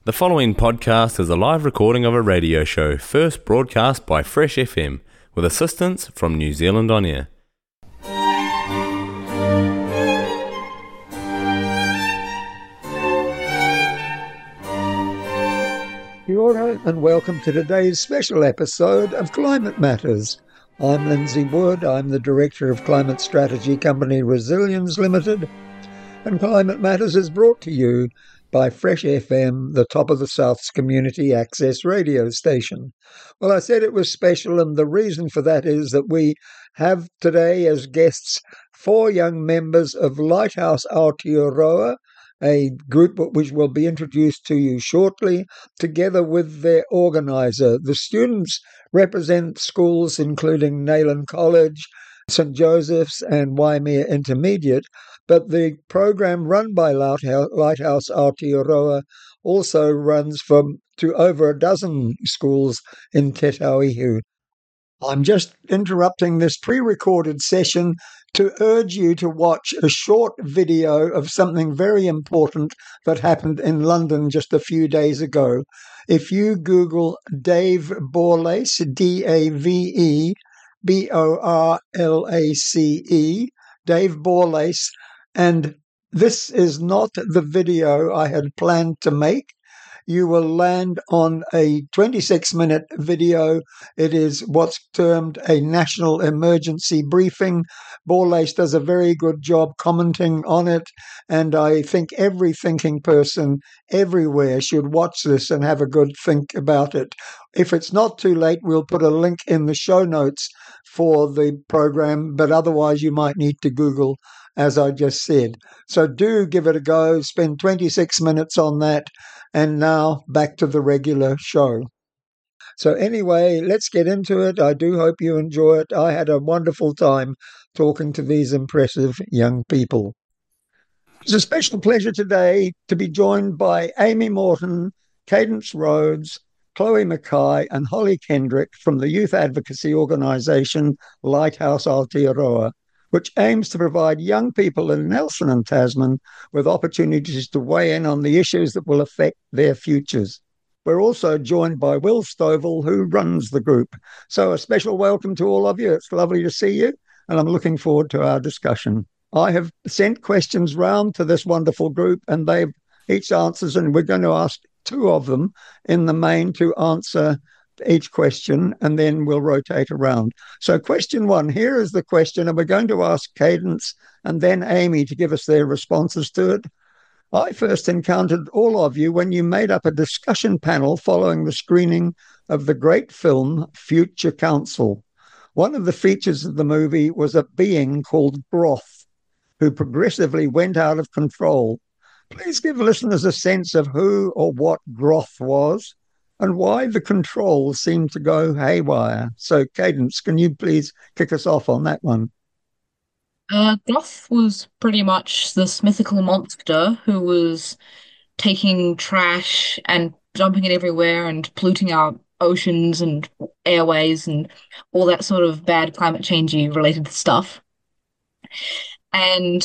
The following podcast is a live recording of a radio show first broadcast by Fresh FM with assistance from New Zealand On Air. Kia ora and welcome to today's special episode of Climate Matters. I'm Lindsay Wood, I'm the Director of Climate Strategy Company Resilience Limited, and Climate Matters is brought to you by Fresh FM, the top of the South's community access radio station. Well, I said it was special, and the reason for that is that we have today as guests 4 young members of Lighthouse Aotearoa, a group which will be introduced to you shortly, together with their organiser. The students represent schools including Nayland College, St Joseph's and Waimea Intermediate, but the program run by Lighthouse Aotearoa also runs to over a dozen schools in Te Tauihu. I'm just interrupting this pre-recorded session to urge you to watch a short video of something very important that happened in London just a few days ago. If you Google Dave Borlace, Dave Borlace, Dave Borlace, and this is not the video I had planned to make. You will land on a 26-minute video. It is what's termed a national emergency briefing. Borlace does a very good job commenting on it, and I think every thinking person everywhere should watch this and have a good think about it. If it's not too late, we'll put a link in the show notes for the program, but otherwise you might need to Google, as I just said. So do give it a go, spend 26 minutes on that, and now back to the regular show. So anyway, let's get into it. I do hope you enjoy it. I had a wonderful time talking to these impressive young people. It's a special pleasure today to be joined by Amy Morton, Cadence Rhodes, Chloe Mackay and Holly Kendrick from the youth advocacy organisation Lighthouse Aotearoa, which aims to provide young people in Nelson and Tasman with opportunities to weigh in on the issues that will affect their futures. We're also joined by Will Stovall, who runs the group. So a special welcome to all of you. It's lovely to see you, and I'm looking forward to our discussion. I have sent questions round to this wonderful group, and they've each answers, and we're going to ask 2 of them in the main to answer each question, and then we'll rotate around. So question 1, here is the question, and we're going to ask Cadence and then Amy to give us their responses to it. I first encountered all of you when you made up a discussion panel following the screening of the great film Future Council. One of the features of the movie was a being called Groth, who progressively went out of control. Please give listeners a sense of who or what Groth was and why the controls seem to go haywire. So, Cadence, can you please kick us off on that one? Groth was pretty much this mythical monster who was taking trash and dumping it everywhere and polluting our oceans and airways and all that sort of bad climate changey related stuff. And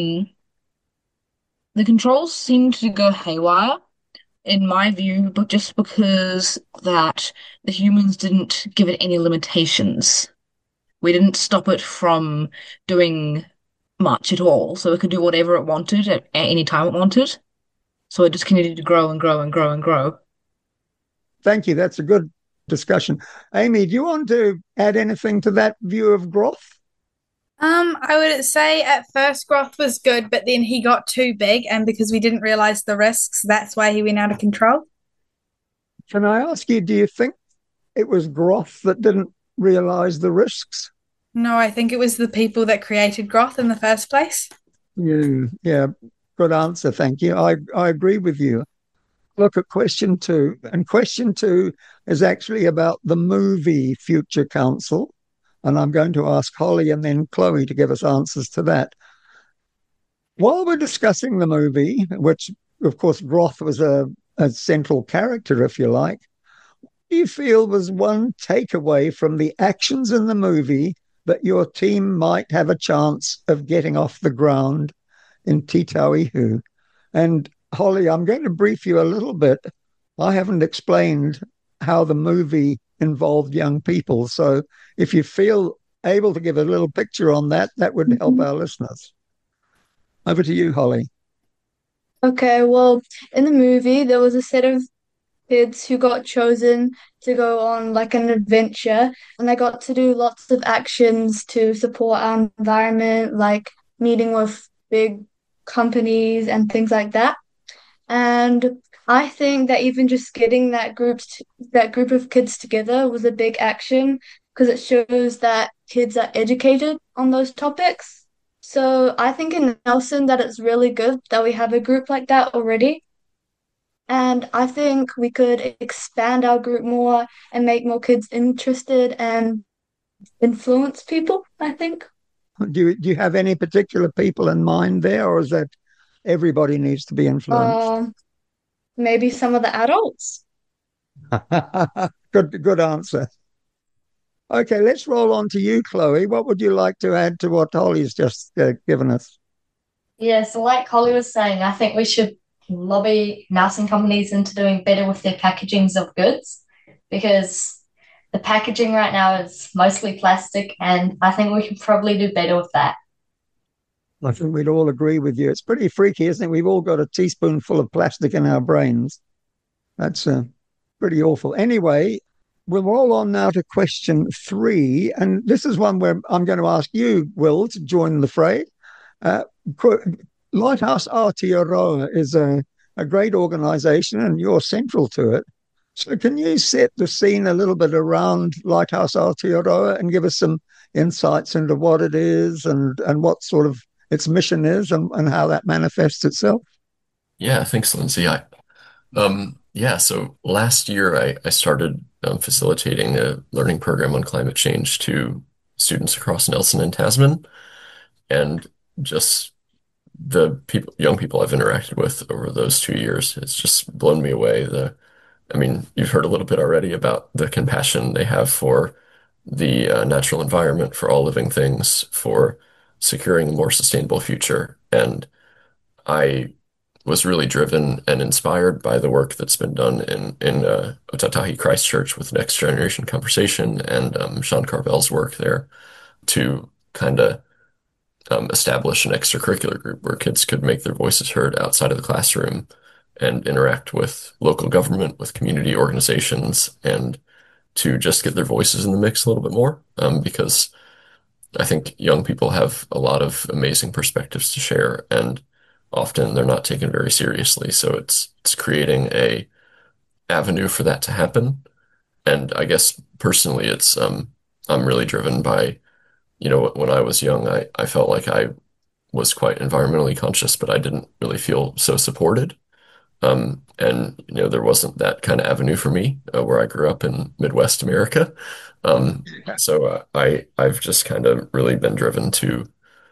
the controls seemed to go haywire, in my view, but just because that the humans didn't give it any limitations. We didn't stop it from doing much at all, so it could do whatever it wanted at any time it wanted. So it just continued to grow and grow and grow and grow. Thank you. That's a good discussion. Amy, do you want to add anything to that view of Groth? I would say at first Groth was good, but then he got too big, and because we didn't realize the risks, that's why he went out of control. Can I ask you, do you think it was Groth that didn't realize the risks? No, I think it was the people that created Groth in the first place. Yeah, good answer. Thank you. I agree with you. Look at question 2, and question 2 is actually about the movie Future Council. And I'm going to ask Holly and then Chloe to give us answers to that. While we're discussing the movie, which, of course, Groth was a central character, if you like, what do you feel was one takeaway from the actions in the movie that your team might have a chance of getting off the ground in Te Tauihu? And Holly, I'm going to brief you a little bit I haven't explained how the movie involved young people. So if you feel able to give a little picture on that, that would help our listeners. Over to you, Holly. Okay, well, in the movie, there was a set of kids who got chosen to go on like an adventure, and they got to do lots of actions to support our environment, like meeting with big companies and things like that. And I think that even just getting that group of kids together was a big action because it shows that kids are educated on those topics. So I think in Nelson that it's really good that we have a group like that already. And I think we could expand our group more and make more kids interested and influence people, I think. Do you have any particular people in mind there, or is that everybody needs to be influenced? Maybe some of the adults. Good answer. Okay, let's roll on to you, Chloe. What would you like to add to what Holly's just given us? Yeah, so like Holly was saying, I think we should lobby Nelson companies into doing better with their packagings of goods because the packaging right now is mostly plastic, and I think we can probably do better with that. I think we'd all agree with you. It's pretty freaky, isn't it? We've all got a teaspoonful of plastic in our brains. That's pretty awful. Anyway, we'll roll on now to question 3. And this is one where I'm going to ask you, Will, to join the fray. Lighthouse Aotearoa is a great organization, and you're central to it. So can you set the scene a little bit around Lighthouse Aotearoa and give us some insights into what it is and what sort of its mission is and how that manifests itself? Yeah, thanks, Lindsay. So last year I started facilitating a learning program on climate change to students across Nelson and Tasman, and just young people I've interacted with over those 2 years, it's just blown me away. You've heard a little bit already about the compassion they have for the natural environment, for all living things, for securing a more sustainable future. And I was really driven and inspired by the work that's been done in Otatahi Christchurch with Next Generation Conversation and Sean Carvel's work there to kind of establish an extracurricular group where kids could make their voices heard outside of the classroom and interact with local government, with community organizations, and to just get their voices in the mix a little bit more. Because I think young people have a lot of amazing perspectives to share, and often they're not taken very seriously. So it's creating a avenue for that to happen. And I guess personally, I'm really driven by, when I was young, I felt like I was quite environmentally conscious, but I didn't really feel so supported. There wasn't that kind of avenue for me where I grew up in Midwest America. I've just kind of really been driven to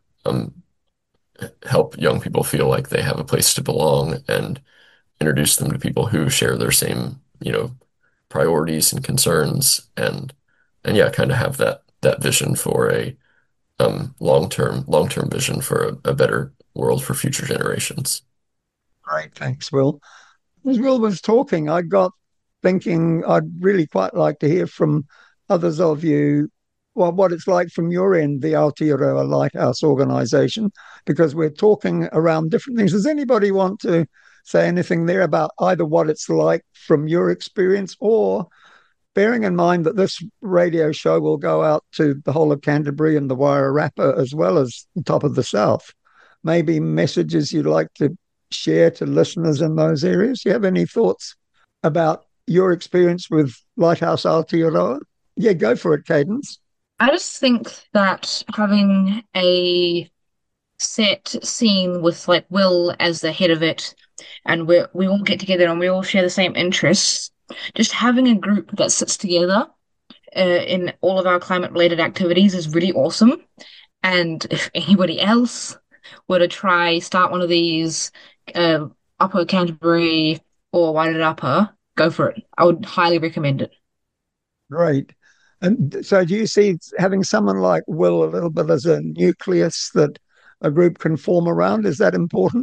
help young people feel like they have a place to belong and introduce them to people who share their same, priorities and concerns, and yeah, kind of have that vision for a long-term vision for a better world for future generations. Great, thanks, Will. As Will was talking, I got thinking I'd really quite like to hear from others of you what it's like from your end, the Aotearoa Lighthouse Organisation, because we're talking around different things. Does anybody want to say anything there about either what it's like from your experience, or bearing in mind that this radio show will go out to the whole of Canterbury and the Wairarapa as well as the top of the South, maybe messages you'd like to share to listeners in those areas? Do you have any thoughts about your experience with Lighthouse Aotearoa? Yeah, go for it, Cadence. I just think that having a set scene with like Will as the head of it, and we all get together and we all share the same interests, just having a group that sits together in all of our climate related activities is really awesome. And if anybody else were to start one of these Upper Canterbury or Wairarapa, go for it. I would highly recommend it. Great. And so do you see having someone like Will a little bit as a nucleus that a group can form around? Is that important?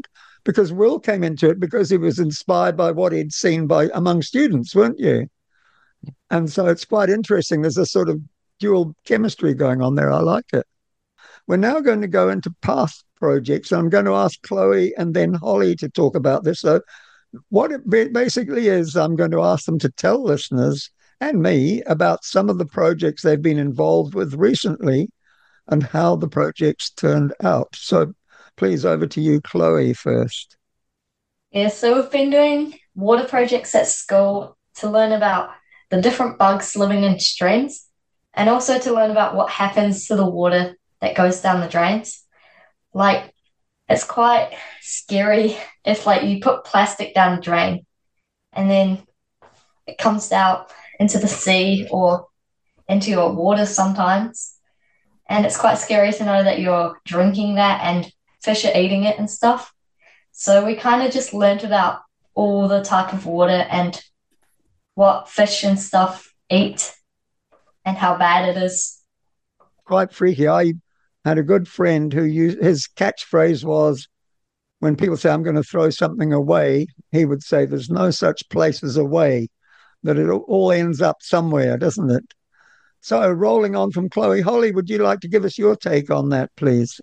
because Will came into it because he was inspired by what he'd seen among students, weren't you? And so it's quite interesting. There's a sort of dual chemistry going on there. I like it. We're now going to go into past projects. I'm going to ask Chloe and then Holly to talk about this. So what it basically is, I'm going to ask them to tell listeners and me about some of the projects they've been involved with recently and how the projects turned out. So please, over to you, Chloe, first. Yeah, so we've been doing water projects at school to learn about the different bugs living in streams and also to learn about what happens to the water that goes down the drains. Like, it's quite scary if, like, you put plastic down the drain and then it comes out into the sea or into your water sometimes. And it's quite scary to know that you're drinking that and fish are eating it and stuff. So we kind of just learned about all the type of water and what fish and stuff eat and how bad it is. Quite freaky. I had a good friend who his catchphrase was, when people say, I'm going to throw something away, he would say, there's no such place as away, that it all ends up somewhere, doesn't it? So rolling on from Chloe, Holly, would you like to give us your take on that, please?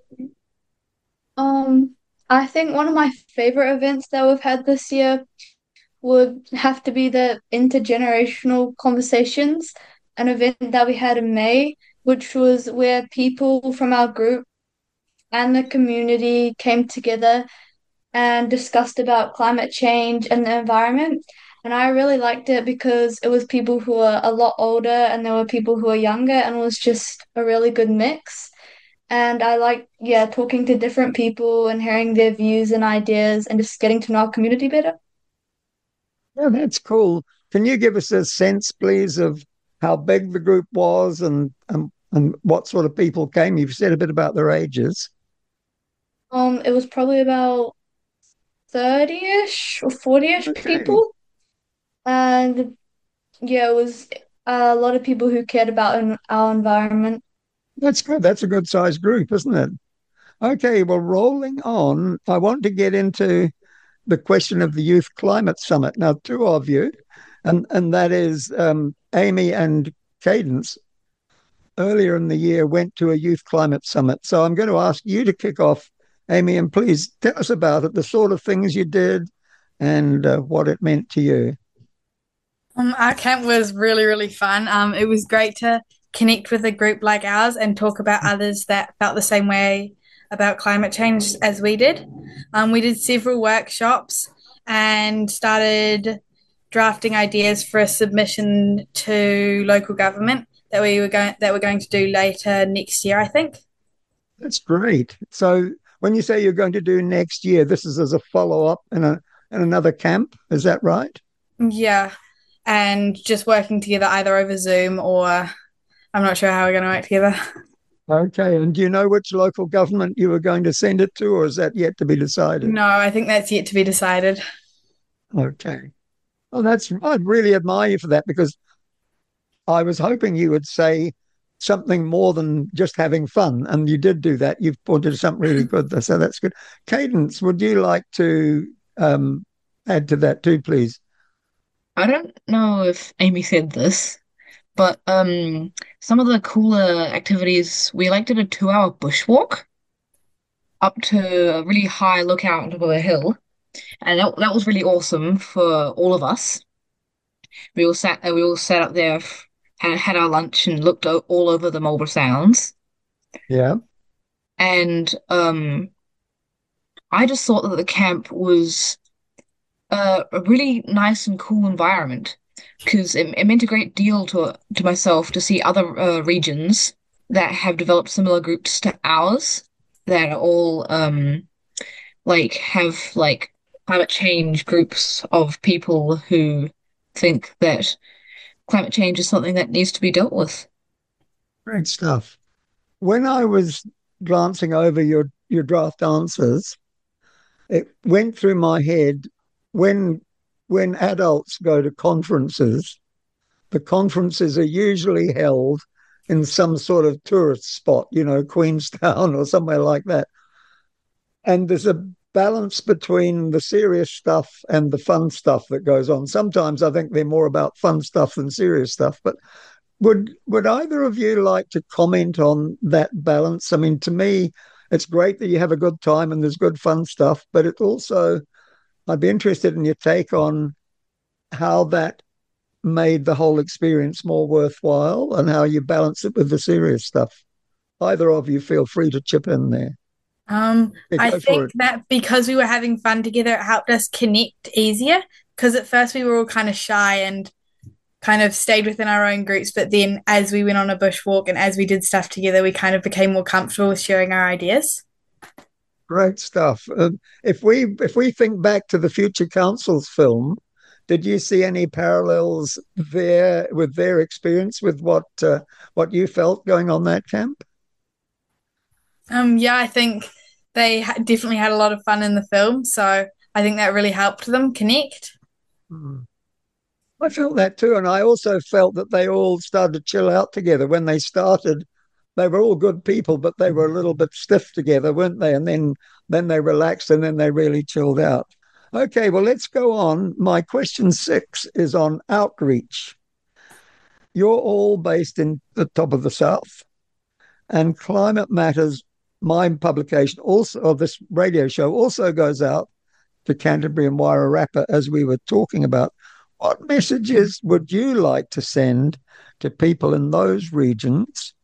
I think one of my favorite events that we've had this year would have to be the intergenerational conversations, an event that we had in May, which was where people from our group and the community came together and discussed about climate change and the environment. And I really liked it because it was people who were a lot older and there were people who were younger, and it was just a really good mix. And I like, yeah, talking to different people and hearing their views and ideas and just getting to know our community better. Yeah, that's cool. Can you give us a sense, please, of how big the group was and what sort of people came? You've said a bit about their ages. It was probably about 30-ish or 40-ish Okay. people. And yeah, it was a lot of people who cared about our environment. That's good. That's a good sized group, isn't it? Okay, well, rolling on, I want to get into the question of the Youth Climate Summit. Now, two of you, and that is Amy and Cadence, earlier in the year went to a Youth Climate Summit. So I'm going to ask you to kick off, Amy, and please tell us about it, the sort of things you did and what it meant to you. Our camp was really, really fun. It was great to connect with a group like ours and talk about others that felt the same way about climate change as we did. We did several workshops and started drafting ideas for a submission to local government that we're going to do later next year, I think. That's great. So when you say you're going to do next year, this is as a follow-up in another camp, is that right? Yeah, and just working together either over Zoom or I'm not sure how we're going to work together. Okay, and do you know which local government you were going to send it to, or is that yet to be decided? No, I think that's yet to be decided. Okay. Well, I'd really admire you for that, because I was hoping you would say something more than just having fun, and you did do that. You've pointed to something really good there, so that's good. Cadence, would you like to add to that too, please? I don't know if Amy said this, but some of the cooler activities, we did a 2-hour bushwalk up to a really high lookout onto a hill, and that was really awesome for all of us. We all sat up there, had our lunch, and looked all over the Marlborough Sounds. Yeah. And I just thought that the camp was a really nice and cool environment, because it meant a great deal to myself to see other regions that have developed similar groups to ours that are all have climate change groups of people who think that climate change is something that needs to be dealt with. Great stuff. When I was glancing over your draft answers, it went through my head, when adults go to conferences, the conferences are usually held in some sort of tourist spot, Queenstown or somewhere like that. And there's a balance between the serious stuff and the fun stuff that goes on. Sometimes I think they're more about fun stuff than serious stuff. But would either of you like to comment on that balance? I mean, to me, it's great that you have a good time and there's good fun stuff, but it also, I'd be interested in your take on how that made the whole experience more worthwhile and how you balance it with the serious stuff. Either of you feel free to chip in there. I think that because we were having fun together, it helped us connect easier. Because at first we were all kind of shy and kind of stayed within our own groups, but then as we went on a bushwalk and as we did stuff together, we kind of became more comfortable with sharing our ideas. Great stuff. If we think back to the Future Council's film, did you see any parallels there with their experience with what you felt going on that camp? Yeah, I think they definitely had a lot of fun in the film, so I think that really helped them connect. I felt that too, and I also felt that they all started to chill out together. When they started, they were all good people, but they were a little bit stiff together, weren't they? And then they relaxed, and then they really chilled out. Okay, well, let's go on. My question 6 is on outreach. You're all based in the top of the South, and Climate Matters, my publication also of this radio show, also goes out to Canterbury and Wairarapa, as we were talking about. What messages would you like to send to people in those regions?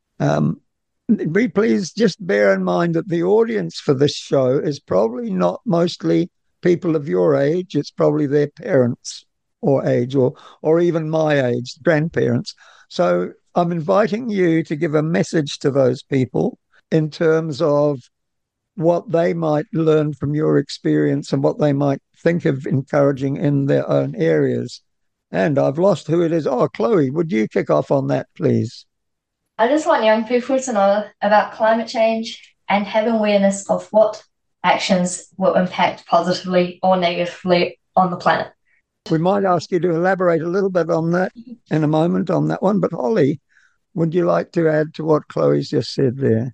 Please just bear in mind that the audience for this show is probably not mostly people of your age. It's probably their parents or age, or even my age, grandparents. So I'm inviting you to give a message to those people in terms of what they might learn from your experience and what they might think of encouraging in their own areas. And I've lost who it is. Oh, Chloe, would you kick off on that, please? I just want young people to know about climate change and have awareness of what actions will impact positively or negatively on the planet. We might ask you to elaborate a little bit on that in a moment on that one. But Holly, would you like to add to what Chloe's just said there?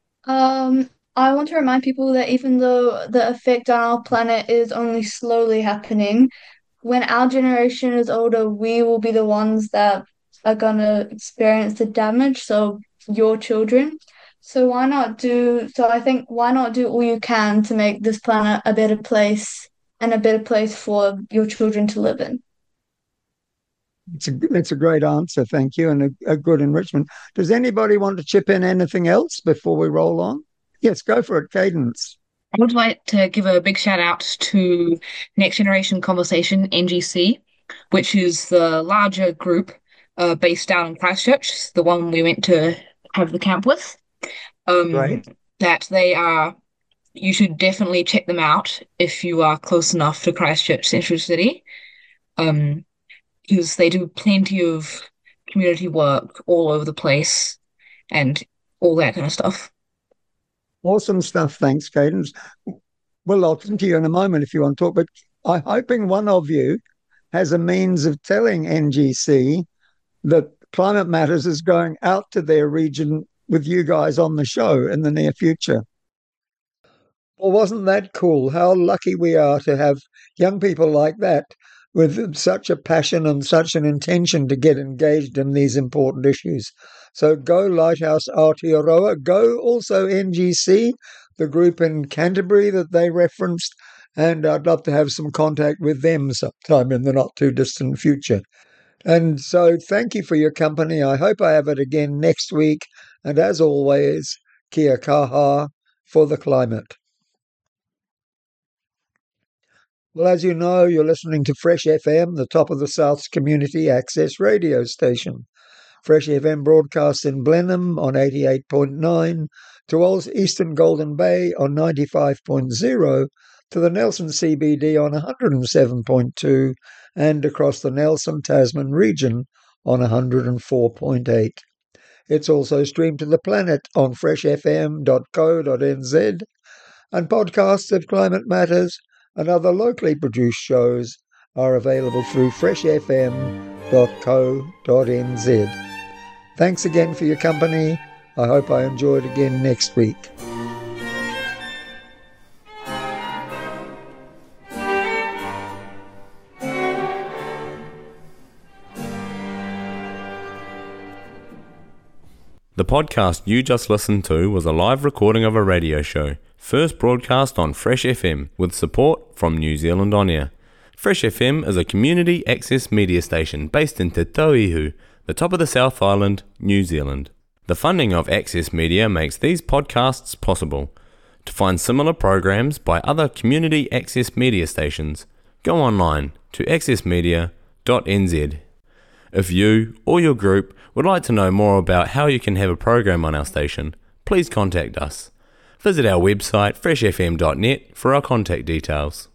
I want to remind people that even though the effect on our planet is only slowly happening, when our generation is older, we will be the ones that are going to experience the damage, so your children. So I think why not do all you can to make this planet a better place and a better place for your children to live in? That's a great answer, thank you, and a good enrichment. Does anybody want to chip in anything else before we roll on? Yes, go for it, Cadence. I would like to give a big shout out to Next Generation Conversation, NGC, which is the larger group based down in Christchurch, the one we went to have the camp with. Right. That they are, you should definitely check them out if you are close enough to Christchurch Central City, because they do plenty of community work all over the place and all that kind of stuff. Awesome stuff. Thanks, Cadence. Well, I'll come to you in a moment if you want to talk, but I'm hoping one of you has a means of telling NGC that Climate Matters is going out to their region with you guys on the show in the near future. Well, wasn't that cool? How lucky we are to have young people like that with such a passion and such an intention to get engaged in these important issues. So go Lighthouse Aotearoa, go also NGC, the group in Canterbury that they referenced, and I'd love to have some contact with them sometime in the not-too-distant future. And so thank you for your company. I hope I have it again next week. And as always, kia kaha for the climate. Well, as you know, you're listening to Fresh FM, the top of the South's community access radio station. Fresh FM broadcasts in Blenheim on 88.9, to Old Eastern Golden Bay on 95.0, to the Nelson CBD on 107.2, and across the Nelson Tasman region on 104.8. It's also streamed to the planet on freshfm.co.nz, and podcasts of Climate Matters and other locally produced shows are available through freshfm.co.nz. Thanks again for your company. I hope I enjoy it again next week. The podcast you just listened to was a live recording of a radio show, first broadcast on Fresh FM with support from New Zealand On Air. Fresh FM is a community access media station based in Te Tauihu, the top of the South Island, New Zealand. The funding of Access Media makes these podcasts possible. To find similar programs by other community access media stations, go online to accessmedia.nz. If you or your group would like to know more about how you can have a program on our station, please contact us. Visit our website freshfm.net for our contact details.